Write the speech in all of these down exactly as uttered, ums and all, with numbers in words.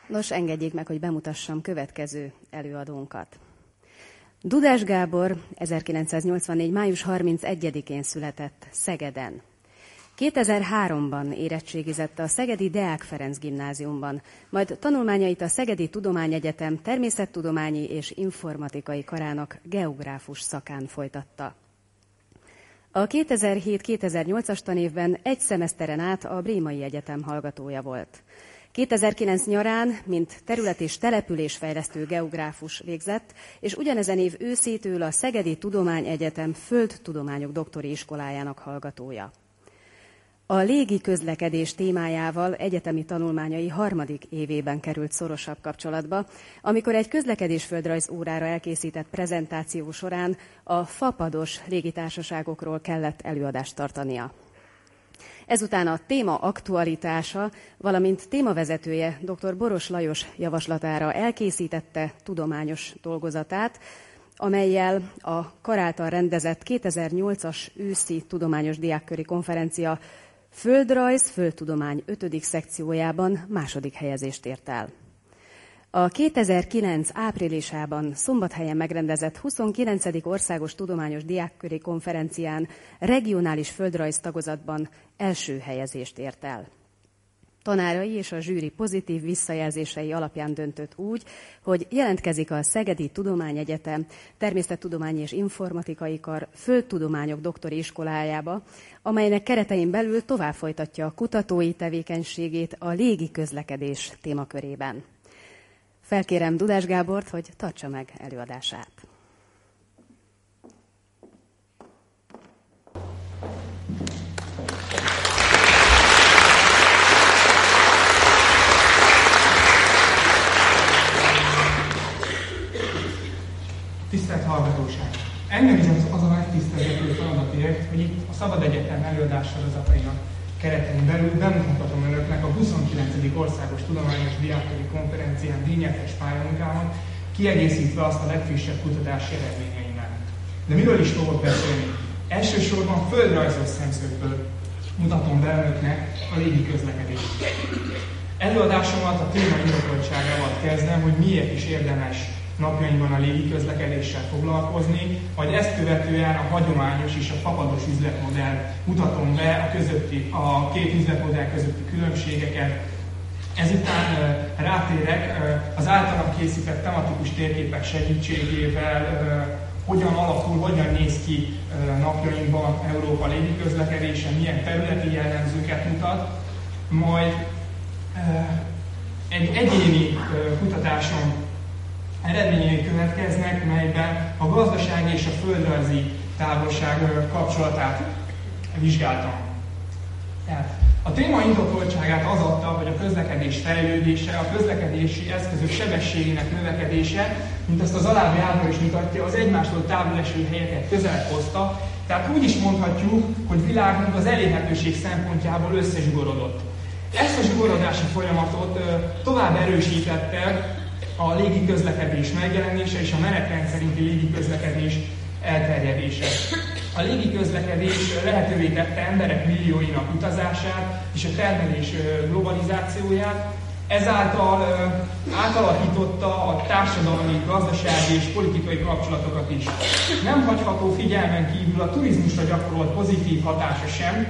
Nos, engedjék meg, hogy bemutassam következő előadónkat. Dudás Gábor ezerkilencszáznyolcvannégy. május harmincegyedikén született Szegeden. kétezer-háromban érettségizett a szegedi Deák Ferenc gimnáziumban, majd tanulmányait a Szegedi Tudományegyetem természettudományi és informatikai karának geográfus szakán folytatta. A kétezer-hét-kétezer-nyolcas tanévben egy szemeszteren át a Brémai Egyetem hallgatója volt. kétezer-kilenc nyarán, mint terület- és településfejlesztő geográfus végzett, és ugyanezen év őszétől a Szegedi Tudományegyetem Földtudományok doktori iskolájának hallgatója. A légi közlekedés témájával egyetemi tanulmányai harmadik évében került szorosabb kapcsolatba, amikor egy közlekedésföldrajz órára elkészített prezentáció során a fapados légitársaságokról kellett előadást tartania. Ezután a téma aktualitása, valamint témavezetője dr. Boros Lajos javaslatára elkészítette tudományos dolgozatát, amellyel a kar által rendezett kétezer-nyolcas őszi tudományos diákköri konferencia Földrajz, Földtudomány ötödik szekciójában második helyezést ért el. A kétezer-kilenc áprilisában Szombathelyen megrendezett huszonkilencedik országos tudományos diákköri konferencián regionális földrajz tagozatban első helyezést ért el. Tanárai és a zsűri pozitív visszajelzései alapján döntött úgy, hogy jelentkezik a Szegedi Tudományegyetem Természettudományi és Informatikai Kar Földtudományok doktori iskolájába, amelynek keretein belül tovább folytatja a kutatói tevékenységét a légi közlekedés témakörében. Felkérem Dudás Gábort, hogy tartsa meg előadását. Tisztelt hallgatóság! Engem is az a megtiszteltető feladat ért, hogy itt a Szabad Egyetem előadássorozatainak keretein belül bemutathatom önöknek a huszonkilencedik országos tudományos diákköri konferencián díjnyertes pályamunkámat, kiegészítve azt a legfrissebb kutatási eredményeimmel. De miről is fogok beszélni? Elsősorban földrajzos szemszögből mutatom be önöknek a légi közlekedést. Előadásomat a téma indokoltságával kezdem, hogy miért is érdemes napjainkban a légi közlekedéssel foglalkozni, majd ezt követően a hagyományos és a fapados üzletmodell mutatom be a, közötti, a két üzletmodell közötti különbségeket. Ezután uh, rátérek uh, az általam készített tematikus térképek segítségével, uh, hogyan alakul, hogyan néz ki uh, napjainkban Európa légi közlekedése, milyen területi jellemzőket mutat, majd uh, egy egyéni uh, kutatásom eredményei következnek, melyben a gazdasági és a földrajzi távolság kapcsolatát vizsgáltam. Tehát a téma indokoltságát az adta, hogy a közlekedés fejlődése, a közlekedési eszközök sebességének növekedése, mint ezt az alábbi ábra is mutatja, az egymástól távol eső helyeket közelebb hozta, tehát úgy is mondhatjuk, hogy világunk az elérhetőség szempontjából összezsugorodott. Ezt a zsugorodási folyamatot tovább erősítette a légi közlekedés megjelenése és a menetrend szerinti légi közlekedés elterjedése. A légi közlekedés lehetővé tette emberek millióinak utazását és a termelés globalizációját, ezáltal átalakította a társadalmi, gazdasági és politikai kapcsolatokat is. Nem hagyható figyelmen kívül a turizmusra gyakorolt pozitív hatása sem.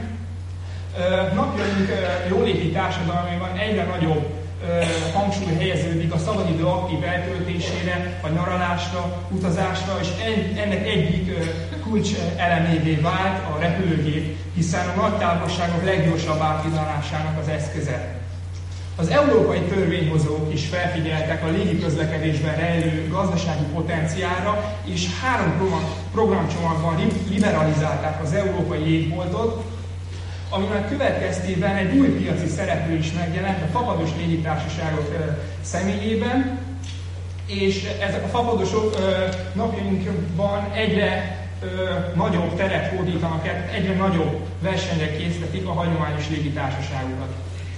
Napjaink jóléti társadalmaiban egyre nagyobb hangsúly helyeződik a szabadidő aktív eltöltésére, a nyaralásra, utazásra, és ennek egyik kulcs elemévé vált a repülőgép, hiszen a nagy távolságok leggyorsabb átvidalásának az eszköze. Az európai törvényhozók is felfigyeltek a légiközlekedésben rejlő gazdasági potenciálra, és három programcsomagban liberalizálták az európai jégboltot, aminek következtében egy új piaci szereplő is megjelent a fapados légitársaságok személyében, és ezek a fapadosok napjainkban egyre nagyobb teret hódítanak, egyre nagyobb versenyre késztetik a hagyományos légitársaságokat.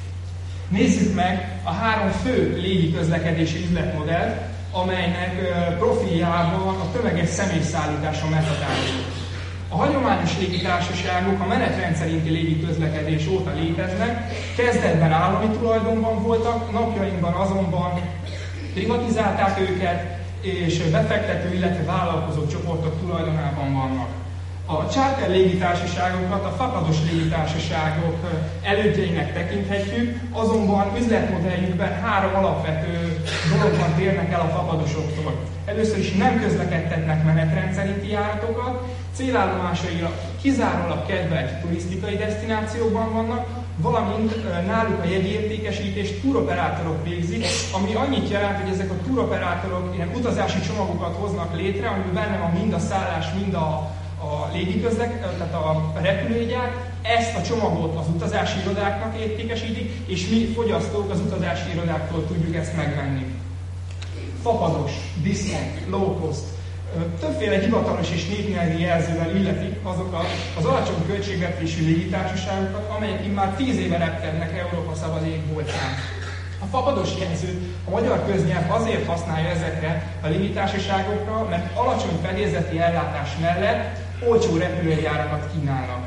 Nézzük meg a három fő légiközlekedési üzletmodellt, amelynek profiljában a tömeges személyszállítás a meghatározó. A hagyományos légitársaságok a menetrend szerinti légiközlekedés óta léteznek, kezdetben állami tulajdonban voltak, napjainkban azonban privatizálták őket, és befektető, illetve vállalkozó csoportok tulajdonában vannak. A charter légitársaságokat a fapados légitársaságok elődjeinek tekinthetjük, azonban üzletmodelljükben három alapvető dologban térnek el a fapadosoktól. Először is nem közlekedtetnek menetrend szerinti járatokat, célállomásaira kizárólag kedvelt turisztikai desztinációkban vannak, valamint náluk a jegyértékesítést túroperátorok végzik, ami annyit jelent, hogy ezek a túroperátorok ilyen utazási csomagokat hoznak létre, amiben benne van mind a szállás, mind a a légiközlek, tehát a repülőjegyár, ezt a csomagot az utazási irodáknak értékesítik, és mi fogyasztók az utazási irodáktól tudjuk ezt megvenni. Fapados, discount, low cost, többféle hivatalos és népnyelvi jelzővel illetik azokat az alacsony költségvetésű légitársaságokat, amelyek immár tíz éve repkednek Európa szabad égboltján. A fapados jelzőt a magyar köznyelv azért használja ezekre a légitársaságokra, mert alacsony fedélzeti ellátás mellett olcsó repülőjárakat kínálnak.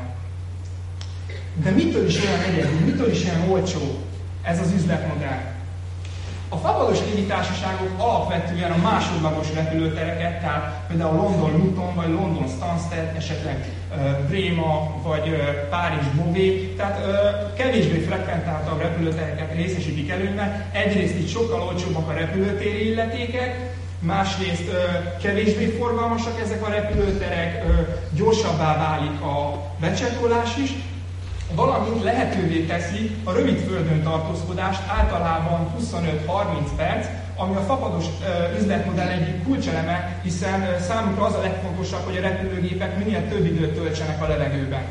De mitől is olyan egyedi, mitől is olyan olcsó ez az üzletmodell? A fapados légitársaságok alapvetően a másodlagos repülőtereket, tehát például London Luton, vagy London Stansted, esetleg uh, Bréma, vagy uh, Párizs Beauvais, tehát uh, kevésbé frekventáltabb repülőtereket részesítik előnyben. Egyrészt itt sokkal olcsóbbak a repülőtéri illetékek, másrészt uh, kevésbé forgalmasak ezek a repülőterek, uh, gyorsabbá válik a becsekkolás is, valamint lehetővé teszi a rövid földön tartózkodást, általában huszonöt-harminc perc, ami a fapados uh, üzletmodell egyik kulcseleme, hiszen uh, számukra az a legfontosabb, hogy a repülőgépek minél több időt töltsenek a levegőben.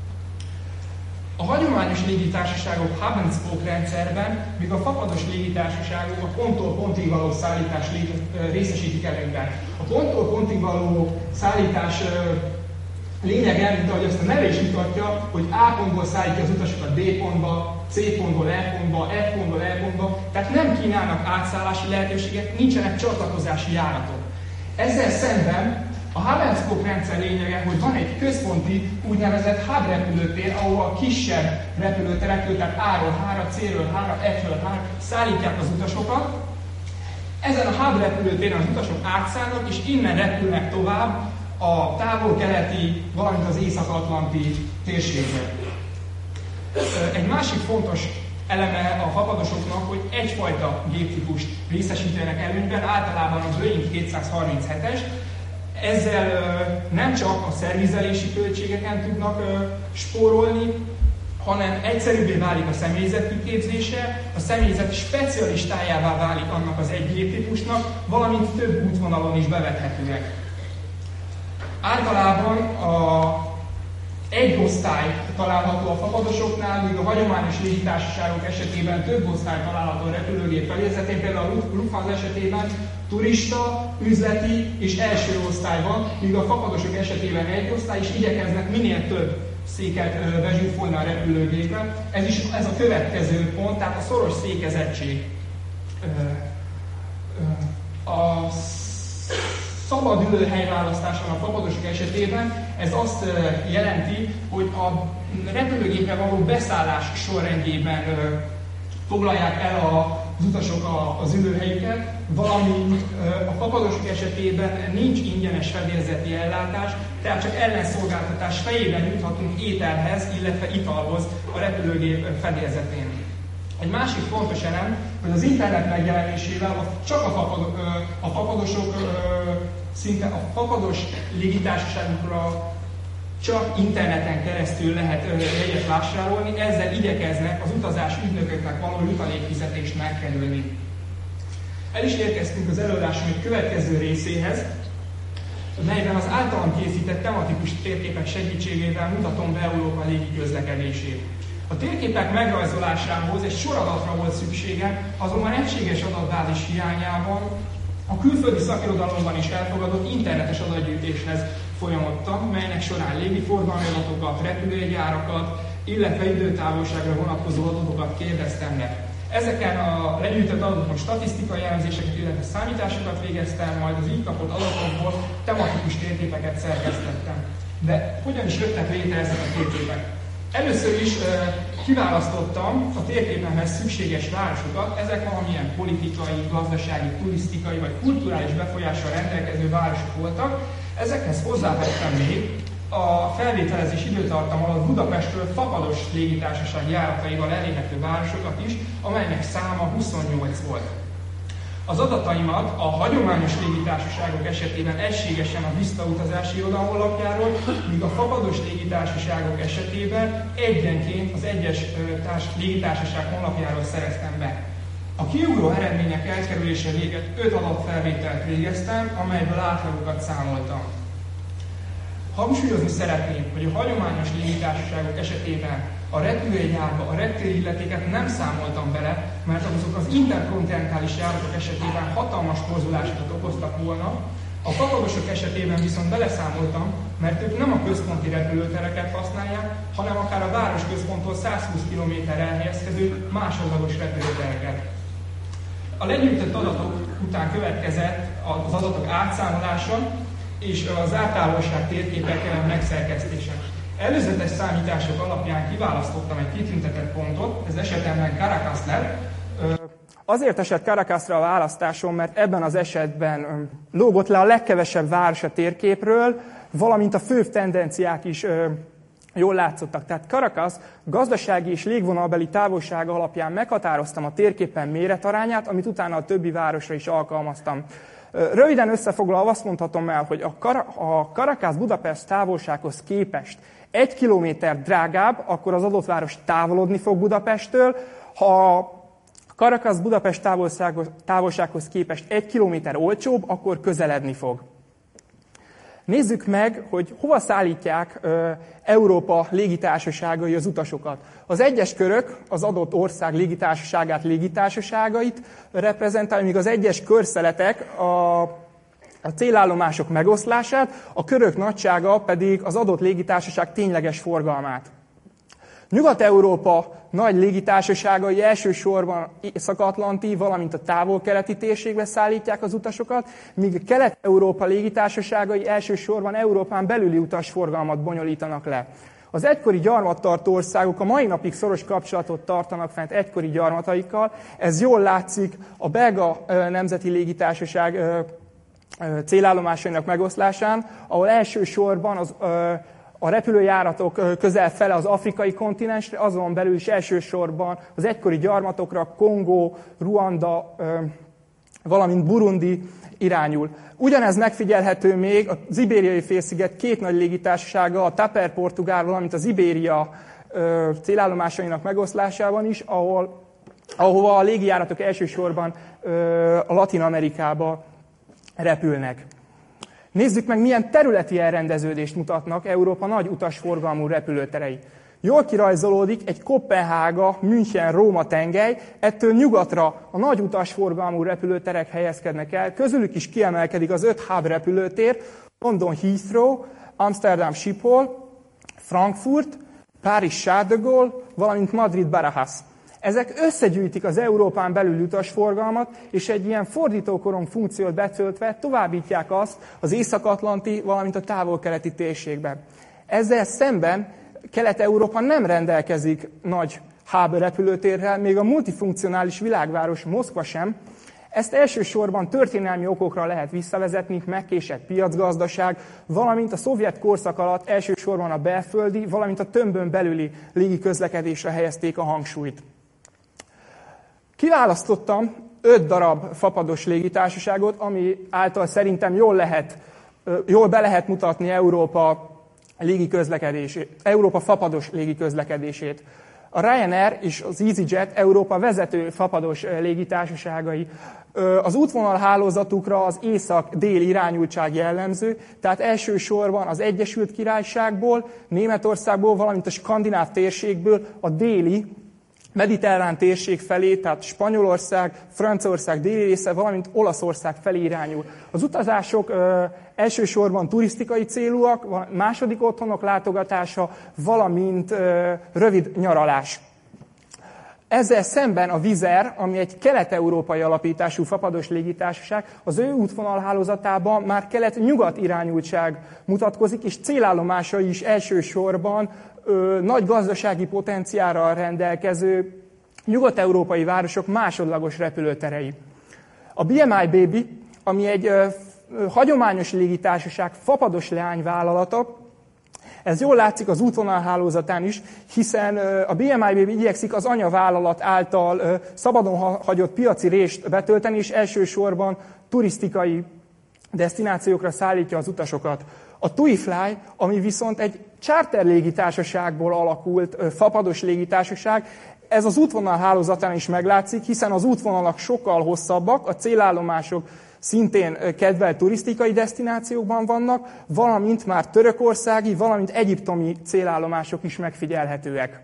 A hagyományos légitársaságok hub and spoke rendszerben, míg a fapados légitársaságok a ponttól pontig való szállítás uh, részesítik előnyben. A ponttól pontig való szállítás uh, lényege, mint ahogy azt a neve is mutatja, hogy A pontból szállítja az utasokat B pontba, C pontból E pontba, F pontból E pontba, tehát nem kínálnak átszállási lehetőséget, nincsenek csatlakozási járatok. Ezzel szemben a hub and spoke rendszer lényege, hogy van egy központi úgynevezett hub repülőtér, ahol a kisebb repülőterekről, tehát A-ról H-ra, C-ről H-ra, F-ről H-ra szállítják az utasokat. Ezen a hub repülőtéren az utasok átszállnak, és innen repülnek tovább a távol-keleti, valamint az észak-atlanti térségben. Egy másik fontos eleme a fapadosoknak, hogy egyfajta géptípust részesítenek előnyben, általában az Boeing kétszázharminchetes. Ezzel nem csak a szervizelési költségeken tudnak spórolni, hanem egyszerűbbé válik a személyzet kiképzése, a személyzet specialistájává válik annak az egy géptípusnak, valamint több útvonalon is bevethetőek. Általában a egy osztály található a fapadosoknál, míg a hagyományos légitársaságok esetében több osztály található a repülőgép fedélzetén, például a Lufthansa esetében turista, üzleti és első osztály van, míg a fapadosok esetében egy osztály, és igyekeznek minél több széket bezsúfolni a repülőgépre. Ez is ez a következő pont, tehát a szoros székezettség. A szabad ülőhelyválasztáson a fapadosok esetében ez azt jelenti, hogy a repülőgépre való beszállás sorrendjében foglalják el az utasok az ülőhelyüket, valamint a fapadosok esetében nincs ingyenes fedélzeti ellátás, tehát csak ellenszolgáltatás fejében juthatunk ételhez, illetve italhoz a repülőgép fedélzetén. Egy másik fontos elem, hogy az internet megjelenésével csak a, fapad, a fapadosok szinte a fapados légitársaságokra csak interneten keresztül lehet jegyet vásárolni, ezzel igyekeznek az utazás ügynököknek való jutalékfizetést megkerülni. El is érkeztünk az előadásom egy következő részéhez, melyben az általam készített tematikus térképek segítségével mutatom be Európa légi közlekedését. A térképek megrajzolásához egy soradatra volt szüksége, azonban egységes adatbázis hiányában a külföldi szakirodalomban is elfogadott internetes adatgyűjtéshez folyamodtam, melynek során légiforgalmi adatokat, repülőjegyárakat, illetve időtávolságra vonatkozó adatokat kérdeztem meg. Ezeken a legyűjtött adatokon statisztikai elemzéseket, illetve számításokat végeztem, majd az így kapott adatokból tematikus térképeket szerkesztettem. De hogyan is jöttek létre ezek a térképek? Először is kiválasztottam a térképemhez szükséges városokat, ezek valamilyen politikai, gazdasági, turisztikai vagy kulturális befolyással rendelkező városok voltak. Ezekhez hozzávettem még a felvételezés időtartam alatt Budapestről fapados légitársaság járataival elérhető városokat is, amelynek száma huszonnyolc volt. Az adataimat a hagyományos légitársaságok esetében egységesen a visszautazási iroda honlapjáról, míg a fapados légitársaságok esetében egyenként az egyes társ, légitársaság honlapjáról szereztem be. A kiugró eredmények elkerülése véget öt adatfelvételt végeztem, amelyből átlagokat számoltam. Hangsúlyozni szeretném, hogy a hagyományos légitársaságok esetében a repülőjárba a reptérilletéket nem számoltam bele, mert azok az interkontinentális járatok esetében hatalmas torzulásokat okoztak volna. A fapadosok esetében viszont beleszámoltam, mert ők nem a központi repülőtereket használják, hanem akár a városközponttól százhúsz kilométerre elhelyezkedő másodlagos repülőtereket. A legyűjtött adatok után következett az adatok átszámolása és az áttávolság térképek megszerkesztése. Előzetes számítások alapján kiválasztottam egy kitüntetett pontot, ez esetemben Caracas lett. Azért esett Caracasra a választásom, mert ebben az esetben lógott le a legkevesebb város a térképről, valamint a főbb tendenciák is jól látszottak. Tehát Caracas gazdasági és légvonalbeli távolsága alapján meghatároztam a térképen méretarányát, amit utána a többi városra is alkalmaztam. Röviden összefoglalva azt mondhatom el, hogy a, Car- a Caracas-Budapest távolsághoz képest egy kilométer drágább, akkor az adott város távolodni fog Budapesttől. Ha a Caracas-Budapest távolsághoz képest egy kilométer olcsóbb, akkor közeledni fog. Nézzük meg, hogy hova szállítják ö, Európa légitársaságai az utasokat. Az egyes körök az adott ország légitársaságát, légitársaságait reprezentálják, míg az egyes körszeletek a, a célállomások megoszlását, a körök nagysága pedig az adott légitársaság tényleges forgalmát. Nyugat-Európa nagy légitársaságai elsősorban Észak-Atlanti, valamint a távol-keleti térségbe szállítják az utasokat, míg Kelet-Európa légitársaságai elsősorban Európán belüli utasforgalmat bonyolítanak le. Az egykori gyarmattartó országok a mai napig szoros kapcsolatot tartanak fent egykori gyarmataikkal, ez jól látszik a belga nemzeti légitársaság célállomásainak megoszlásán, ahol elsősorban az A repülőjáratok közel fele az afrikai kontinensre, azon belül is elsősorban az egykori gyarmatokra Kongó, Ruanda, valamint Burundi irányul. Ugyanez megfigyelhető még az ibériai félsziget két nagy légitársasága, a TAP Air Portugál, valamint az Iberia célállomásainak megoszlásában is, ahol, ahova a légijáratok elsősorban a Latin-Amerikába repülnek. Nézzük meg, milyen területi elrendeződést mutatnak Európa nagy utasforgalmú repülőterei. Jól kirajzolódik egy Koppenhága, München, Róma tengely, ettől nyugatra a nagy utasforgalmú repülőterek helyezkednek el, közülük is kiemelkedik az öt hub repülőtér, London Heathrow, Amsterdam Schiphol, Frankfurt, Párizs Charles de Gaulle, valamint Madrid Barajas. Ezek összegyűjtik az Európán belül utasforgalmat, és egy ilyen fordítókorom funkciót betöltve továbbítják azt az Észak-Atlanti, valamint a távol-keleti térségbe. Ezzel szemben Kelet-Európa nem rendelkezik nagy hub repülőtérrel, még a multifunkcionális világváros Moszkva sem. Ezt elsősorban történelmi okokra lehet visszavezetni, megkésett piacgazdaság, valamint a szovjet korszak alatt elsősorban a belföldi, valamint a tömbön belüli légiközlekedésre helyezték a hangsúlyt. Kiválasztottam öt darab fapados légitársaságot, ami által szerintem jól, lehet, jól be lehet mutatni Európa, légiközlekedését, Európa fapados légiközlekedését. A Ryanair és az EasyJet Európa vezető fapados légitársaságai. Az útvonalhálózatukra az észak-dél irányultság jellemző, tehát elsősorban az Egyesült Királyságból, Németországból, valamint a skandináv térségből a déli, mediterrán térség felé, tehát Spanyolország, Franciaország déli része, valamint Olaszország felé irányul. Az utazások ö, elsősorban turisztikai célúak, második otthonok látogatása, valamint ö, rövid nyaralás. Ezzel szemben a Wizz Air, ami egy kelet-európai alapítású fapados légitársaság, az ő útvonalhálózatában már kelet-nyugat irányultság mutatkozik, és célállomásai is elsősorban ö, nagy gazdasági potenciálral rendelkező nyugat-európai városok másodlagos repülőterei. A bé em i Baby, ami egy ö, ö, hagyományos légitársaság fapados leányvállalata, ez jól látszik az útvonalhálózatán is, hiszen a bé em i Baby igyekszik az anyavállalat által szabadon hagyott piaci rést betölteni, és elsősorban turisztikai desztinációkra szállítja az utasokat. A TuiFly, ami viszont egy charter légitársaságból alakult fapados légitársaság, ez az útvonalhálózatán is meglátszik, hiszen az útvonalak sokkal hosszabbak, a célállomások szintén kedvelt turisztikai desztinációkban vannak, valamint már törökországi, valamint egyiptomi célállomások is megfigyelhetőek.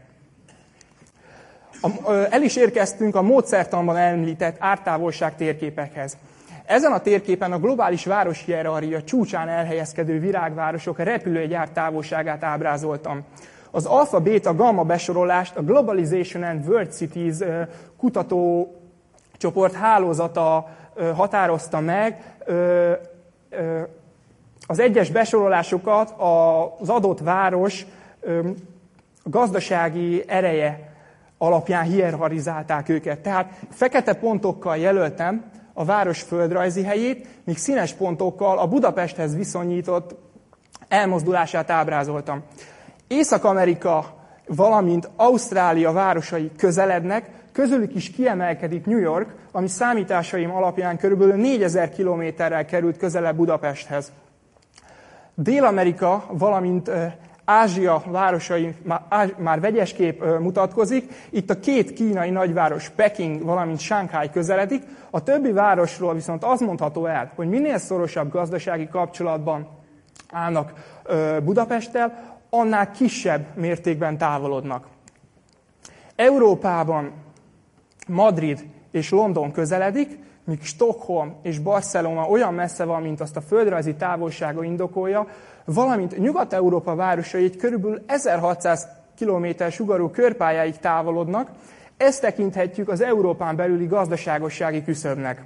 El is érkeztünk a módszertanban említett ártávolság térképekhez. Ezen a térképen a globális városhierarchia csúcsán elhelyezkedő virágvárosok repülőgyár távolságát ábrázoltam. Az alfa, beta, gamma besorolást a Globalization and World Cities kutatócsoport hálózata határozta meg. Az egyes besorolásokat az adott város gazdasági ereje alapján hierarchizálták őket. Tehát fekete pontokkal jelöltem a város földrajzi helyét, míg színes pontokkal a Budapesthez viszonyított elmozdulását ábrázoltam. Észak-Amerika, valamint Ausztrália városai közelednek, közülük is kiemelkedik New York, ami számításaim alapján körülbelül négyezer kilométerrel került közelebb Budapesthez. Dél-Amerika, valamint Ázsia városai már vegyesképp mutatkozik. Itt a két kínai nagyváros, Peking, valamint Shanghai közeledik. A többi városról viszont az mondható el, hogy minél szorosabb gazdasági kapcsolatban állnak Budapesttel, annál kisebb mértékben távolodnak. Európában Madrid és London közeledik, míg Stockholm és Barcelona olyan messze van, mint azt a földrajzi távolsága indokolja, valamint Nyugat-Európa városai egy körülbelül ezerhatszáz kilométer sugarú körpályáig távolodnak, ezt tekinthetjük az Európán belüli gazdaságossági küszöbnek.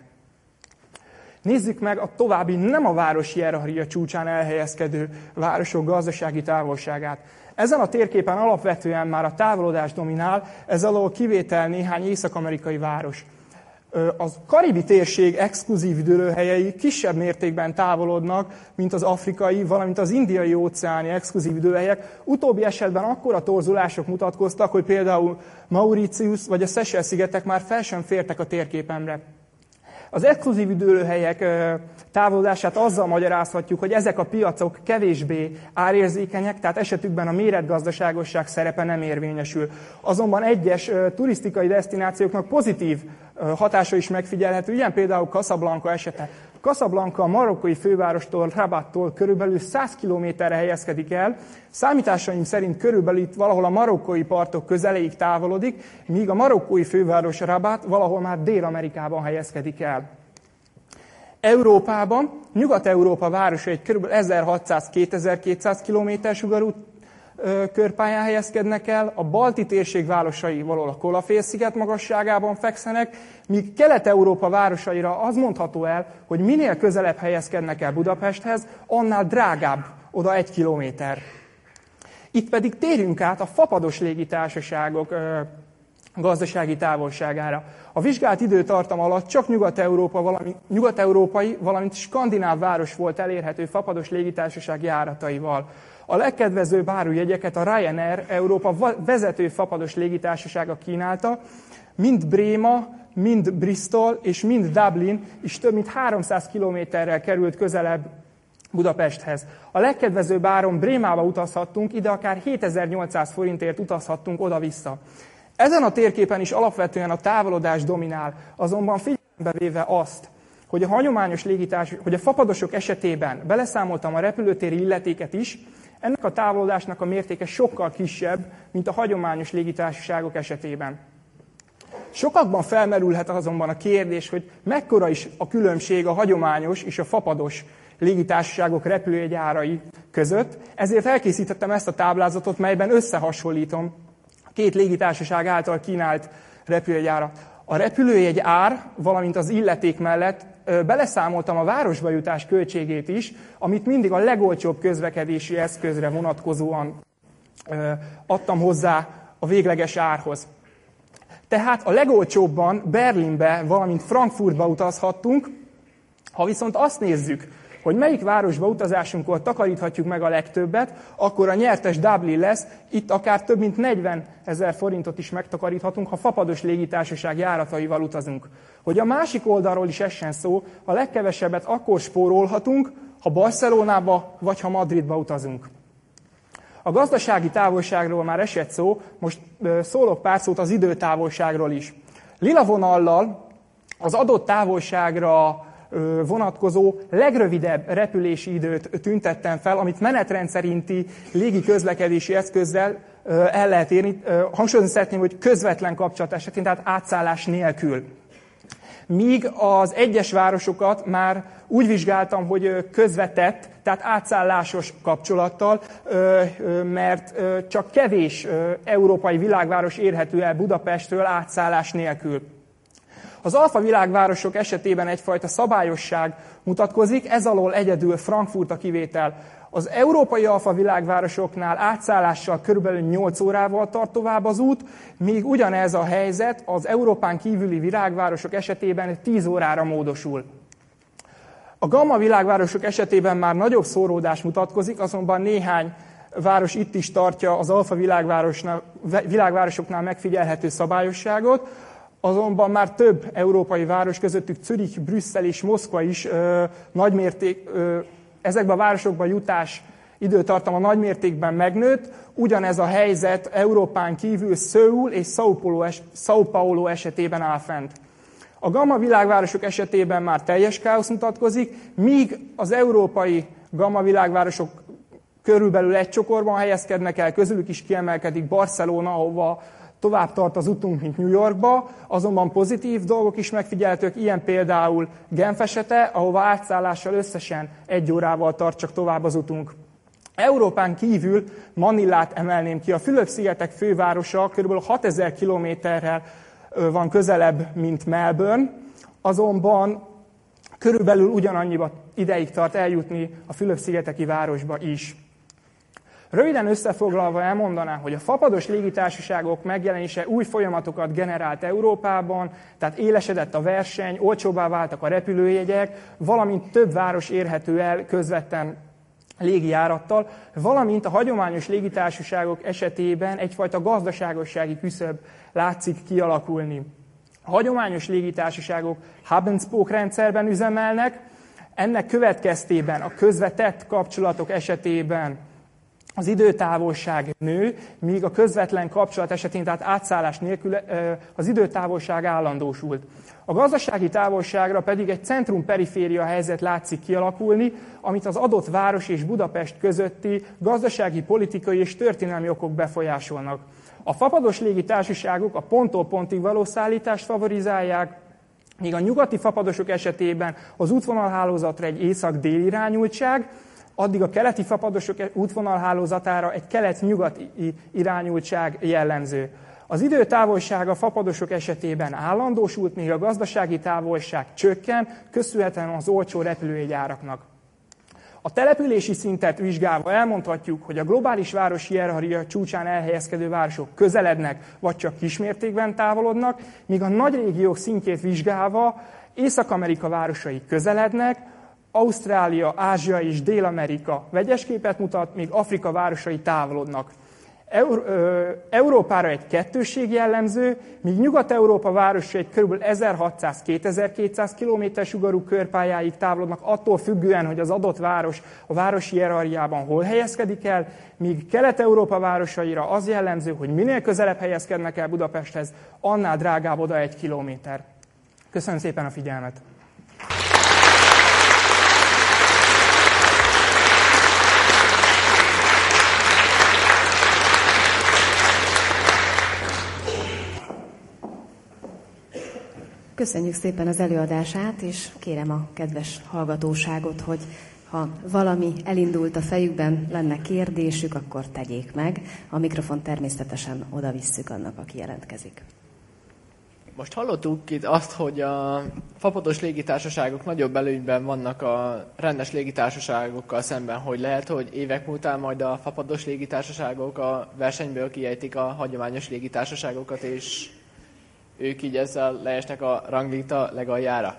Nézzük meg a további nem a város hierarchia csúcsán elhelyezkedő városok gazdasági távolságát. Ezen a térképen alapvetően már a távolodás dominál, ez alól kivétel néhány észak-amerikai város. Az karibi térség exkluzív üdülőhelyei kisebb mértékben távolodnak, mint az afrikai, valamint az indiai óceáni exkluzív üdülőhelyek. Utóbbi esetben akkora torzulások mutatkoztak, hogy például Mauritius vagy a Seychelles-szigetek már fel sem fértek a térképemre. Az exkluzív üdülőhelyek távolodását azzal magyarázhatjuk, hogy ezek a piacok kevésbé árérzékenyek, tehát esetükben a méretgazdaságosság szerepe nem érvényesül. Azonban egyes turisztikai desztinációknak pozitív hatása is megfigyelhető, ilyen például Casablanca esete. Casablanca a marokkói fővárostól, Rabattól körülbelül száz kilométerre helyezkedik el. Számításaim szerint körülbelül itt valahol a marokkói partok közeléig távolodik, míg a marokkói főváros Rabat valahol már Dél-Amerikában helyezkedik el. Európában, Nyugat-Európa városai egy kb. ezerhatszáz-kétezer-kétszáz kilométer sugarú körpályán helyezkednek el, a balti térség városai valahol a Kola-félsziget magasságában fekszenek, míg Kelet-Európa városaira az mondható el, hogy minél közelebb helyezkednek el Budapesthez, annál drágább oda egy kilométer. Itt pedig térjünk át a fapados légitársaságok gazdasági távolságára. A vizsgált időtartam alatt csak Nyugat-Európa, valami, nyugat-európai, valamint skandináv város volt elérhető fapados légitársaság járataival. A legkedvezőbb árujegyeket a Ryanair, Európa vezető fapados légitársasága kínálta, mind Bréma, mind Bristol és mind Dublin is több mint háromszáz kilométerrel került közelebb Budapesthez. A legkedvezőbb áron Brémába utazhattunk, ide akár hétezer-nyolcszáz forintért utazhattunk oda-vissza. Ezen a térképen is alapvetően a távolodás dominál, azonban figyelembe véve azt, hogy a hagyományos légitársaságok, hogy a fapadosok esetében beleszámoltam a repülőtéri illetéket is, ennek a távolodásnak a mértéke sokkal kisebb, mint a hagyományos légitársaságok esetében. Sokakban felmerülhet azonban a kérdés, hogy mekkora is a különbség a hagyományos és a fapados légitársaságok repülőjegyárai között, ezért elkészítettem ezt a táblázatot, melyben összehasonlítom a két légitársaság által kínált repülőjegyárat. A repülőjegy ár, valamint az illeték mellett beleszámoltam a városba jutás költségét is, amit mindig a legolcsóbb közlekedési eszközre vonatkozóan adtam hozzá a végleges árhoz. Tehát a legolcsóbban Berlinbe, valamint Frankfurtba utazhattunk. Ha viszont azt nézzük, hogy melyik városba utazásунkkor takaríthatjuk meg a legtöbbet, akkor a nyertes Dublin lesz, itt akár több mint negyvenezer forintot is megtakaríthatunk, ha Fapados légitársaság járataival utazunk. Hogy a másik oldalról is essen szó, a legkevesebbet akkor spórolhatunk, ha Barcelonába vagy ha Madridba utazunk. A gazdasági távolságról már esett szó, most szólok pár szót az időtávolságról is. Lila vonallal az adott távolságra vonatkozó legrövidebb repülési időt tüntettem fel, amit menetrend szerinti légi közlekedési eszközzel el lehet érni. Hangsúlyozni szeretném, hogy közvetlen kapcsolat esetén, tehát átszállás nélkül. Míg az egyes városokat már úgy vizsgáltam, hogy közvetett, tehát átszállásos kapcsolattal, mert csak kevés európai világváros érhető el Budapestről átszállás nélkül. Az alfa világvárosok esetében egyfajta szabályosság mutatkozik, ez alól egyedül Frankfurt a kivétel. Az európai alfa világvárosoknál átszállással körülbelül nyolc órával tart tovább az út, míg ugyanez a helyzet az Európán kívüli világvárosok esetében tíz órára módosul. A gamma világvárosok esetében már nagyobb szóródás mutatkozik, azonban néhány város itt is tartja az alfa világvárosoknál megfigyelhető szabályosságot, azonban már több európai város, közöttük Zürich, Brüsszel és Moszkva is ö, nagymérték, ö, ezekben a városokban jutás időtartama nagymértékben megnőtt. Ugyanez a helyzet Európán kívül Szöul és São Paulo, es, São Paulo esetében áll fent. A gamma világvárosok esetében már teljes káosz mutatkozik, míg az európai gamma világvárosok körülbelül egy csokorban helyezkednek el, közülük is kiemelkedik Barcelona, ahova tovább tart az utunk, mint New Yorkba, azonban pozitív dolgok is megfigyelhetők, ilyen például Genf esete, ahova átszállással összesen egy órával tart csak tovább az utunk. Európán kívül Manilát emelném ki, a Fülöp-szigetek fővárosa kb. hatezer kilométerrel van közelebb, mint Melbourne, azonban körülbelül ugyanannyiba ideig tart eljutni a Fülöp-szigeteki városba is. Röviden összefoglalva elmondanám, hogy a fapados légitársaságok megjelenése új folyamatokat generált Európában, tehát élesedett a verseny, olcsóbbá váltak a repülőjegyek, valamint több város érhető el közvetlen légijárattal, valamint a hagyományos légitársaságok esetében egyfajta gazdaságossági küszöb látszik kialakulni. A hagyományos légitársaságok hub-and-spoke rendszerben üzemelnek, ennek következtében a közvetett kapcsolatok esetében az időtávolság nő, míg a közvetlen kapcsolat esetén, tehát átszállás nélkül az időtávolság állandósult. A gazdasági távolságra pedig egy centrum-periféria helyzet látszik kialakulni, amit az adott város és Budapest közötti gazdasági, politikai és történelmi okok befolyásolnak. A fapados légitársaságok a ponttól pontig való szállítást favorizálják, míg a nyugati fapadosok esetében az útvonalhálózatra egy észak-déli irányultság, addig a keleti fapadosok útvonalhálózatára egy kelet-nyugati irányultság jellemző. Az időtávolság a fapadosok esetében állandósult, míg a gazdasági távolság csökken, köszönhetően az olcsó repülőjegyáraknak. A települési szintet vizsgálva elmondhatjuk, hogy a globális városi hierarchia csúcsán elhelyezkedő városok közelednek, vagy csak kismértékben távolodnak, míg a nagy régiók szintjét vizsgálva Észak-Amerika városai közelednek, Ausztrália, Ázsia és Dél-Amerika vegyes képet mutat, míg Afrika városai távolodnak. Európára egy kettősség jellemző, míg Nyugat-Európa városai egy kb. ezerhatszáz-kétezer-kétszáz kilométer sugarú körpályáig távolodnak, attól függően, hogy az adott város a városi hierarchiában hol helyezkedik el, míg Kelet-Európa városaira az jellemző, hogy minél közelebb helyezkednek el Budapesthez, annál drágább oda egy kilométer. Köszönöm szépen a figyelmet! Köszönjük szépen az előadását, és kérem a kedves hallgatóságot, hogy ha valami elindult a fejükben, lenne kérdésük, akkor tegyék meg. A mikrofon természetesen oda visszük annak, aki jelentkezik. Most hallottuk itt azt, hogy a fapados légitársaságok nagyobb előnyben vannak a rendes légitársaságokkal szemben, hogy lehet, hogy évek múltán majd a fapados légitársaságok a versenyből kiejtik a hagyományos légitársaságokat, és ők így ezzel leesnek a ranglista legaljára.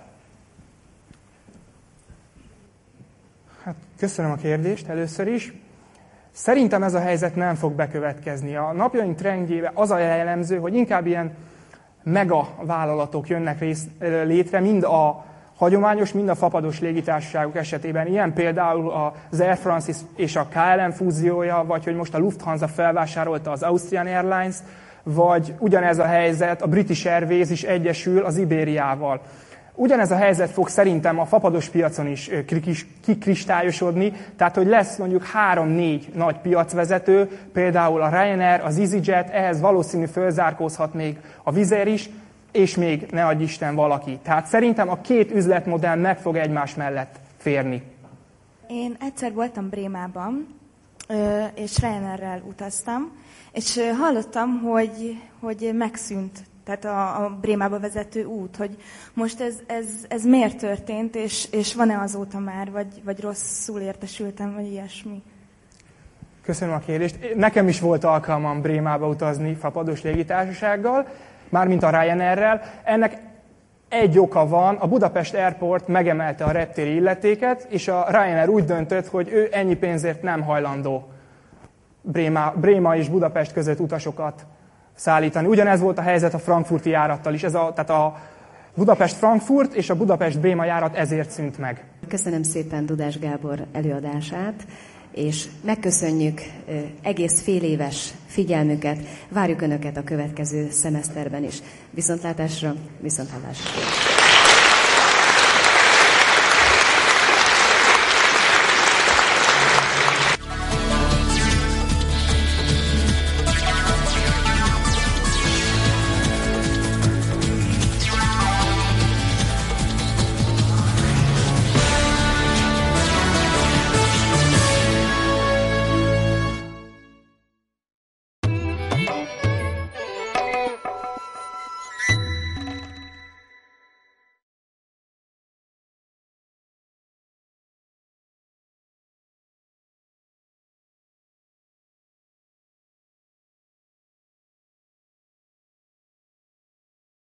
Hát, köszönöm a kérdést először is. Szerintem ez a helyzet nem fog bekövetkezni. A napjaink trendjével az a jellemző, hogy inkább ilyen mega vállalatok jönnek rész, létre, mind a hagyományos, mind a fapados légitársaságok esetében. Ilyen például az Air France és a ká el em fúziója, vagy hogy most a Lufthansa felvásárolta az Austrian Airlines, vagy ugyanez a helyzet, a British Airways is egyesül az Ibériával. Ugyanez a helyzet fog szerintem a fapados piacon is kikristályosodni, tehát hogy lesz mondjuk három-négy nagy piacvezető, például a Ryanair, az EasyJet, ehhez valószínű fölzárkózhat még a Wizz Air is, és még ne adj Isten valaki. Tehát szerintem a két üzletmodell meg fog egymás mellett férni. Én egyszer voltam Brémában, és Ryanairrel utaztam, és hallottam, hogy, hogy megszűnt, tehát a, a Brémába vezető út, hogy most ez, ez, ez miért történt, és, és van-e azóta már, vagy, vagy rosszul értesültem, vagy ilyesmi. Köszönöm a kérdést. Nekem is volt alkalmam Brémába utazni fapados légitársasággal, mármint a Ryanairrel. Ennek egy oka van, a Budapest Airport megemelte a reptéri illetéket, és a Ryanair úgy döntött, hogy ő ennyi pénzért nem hajlandó Bréma, Bréma és Budapest között utasokat szállítani. Ugyanez volt a helyzet a frankfurti járattal is. Ez a, tehát a Budapest-Frankfurt és a Budapest-Bréma járat ezért szűnt meg. Köszönöm szépen Dudás Gábor előadását, és megköszönjük egész fél éves figyelmüket. Várjuk Önöket a következő szemeszterben is. Viszontlátásra, viszonthallásra.